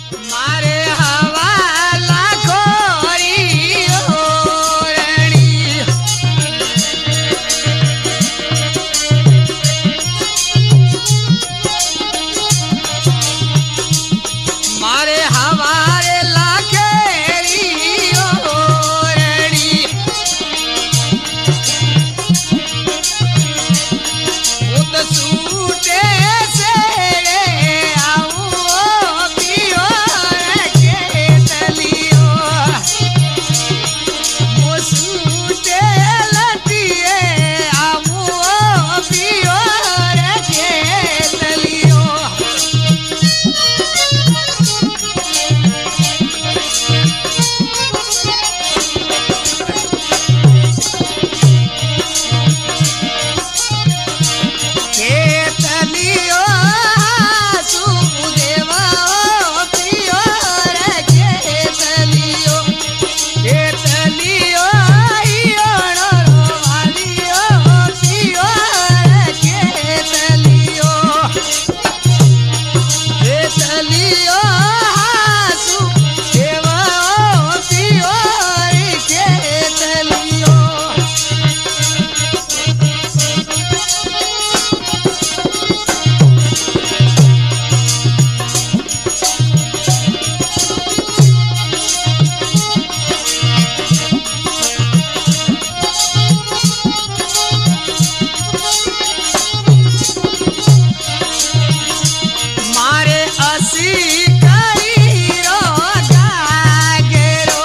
मारे हवाला खोरी ओरणी मारे हवारे लाखेरी ओरणी उत सूटे से आओ पियो के तलियो वो सूटे लटिए आओ पियो के तलियो केतलियो सुदेवा पियो रे केतलियो केतलियो इयोणो वालियो पियो रे केतलियो केतलियो सुदेवा पियो रे केतलियो मारे असी करीरो गागेरो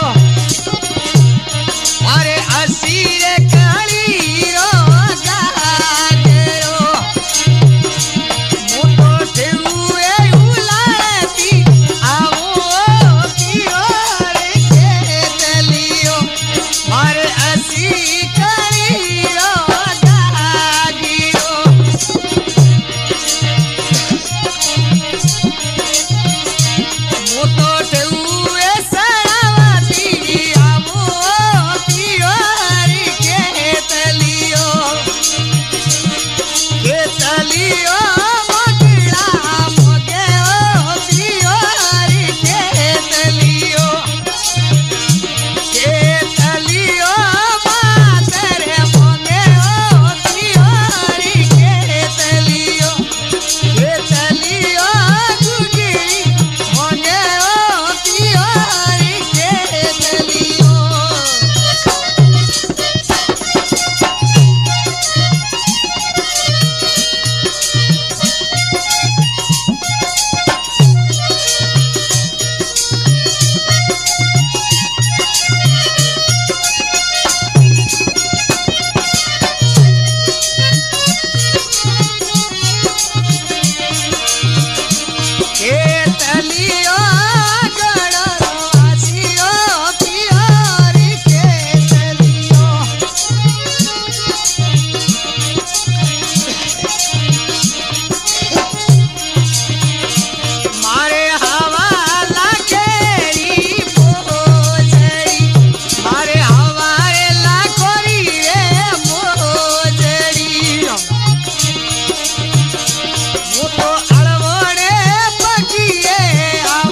अरे असी रे करीरो गागेरो मोटो ठेउए उलाती आओ पियो रे केतलियो मारे असी करीरो गागेरो मोटो ठेउए सरावती आवो पियो रे केतलियो केतलियो मोगला मोगे ओ पियो रे केतलियो केतलियो मातरे मोगे ओ पियो रे केतलियो केतलियो गुगिरी मोगे ओ पियो रे केतलियो केतलियो गणवासियो पियो रे केतलियो मारे हवाला केरी मोजड़ी मारे हवारे लाखोरी रे मोजड़ी वो तो अड़वड़े पकिए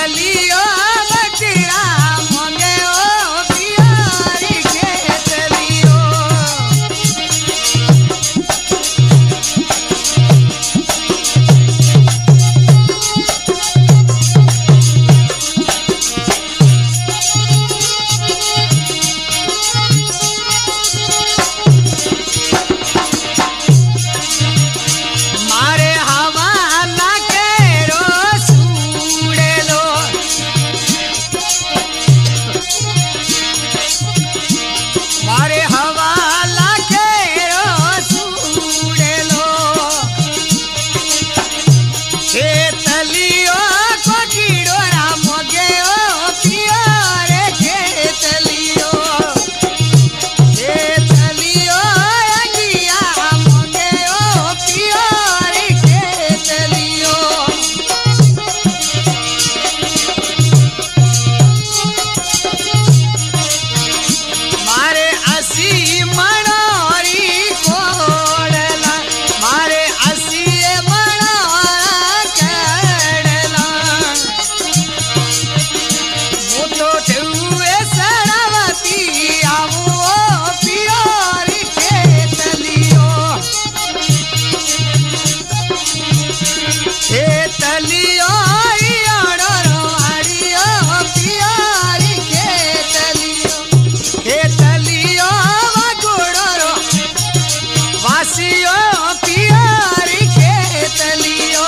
तलियो बकरा मोंगे ओ पियारी के तलियो मारे हवाला केरो सूड़ेलो मारे हवाला केरो सूड़ेलो हे तलियो को कीड़ोरा मोगे ओ पियारे के तलियो हे तलियो अंगिया मोगे ओ पियारे के तलियो मारे असी मनोरी कोडला मारे असी मनोरा कड़ला मोटो ठेउए सरवती आवो पियारी के तलियो हे तलियो याडरो आड़ियो पियारी के तलियो हे तलियो वगुड़रो वासियो पियारी के तलियो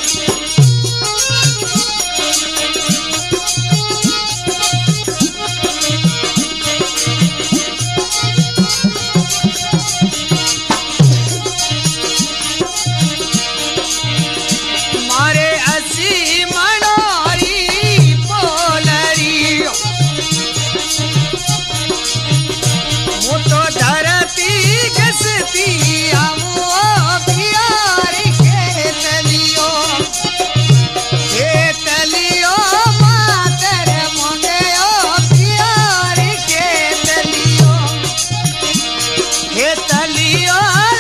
मारे असी मनोरी पोलरी मोटो धरती घसती आवो पियारी के तलियो हे तलियो मातर मोंगे ओ पियारी के तलियो हे तलियो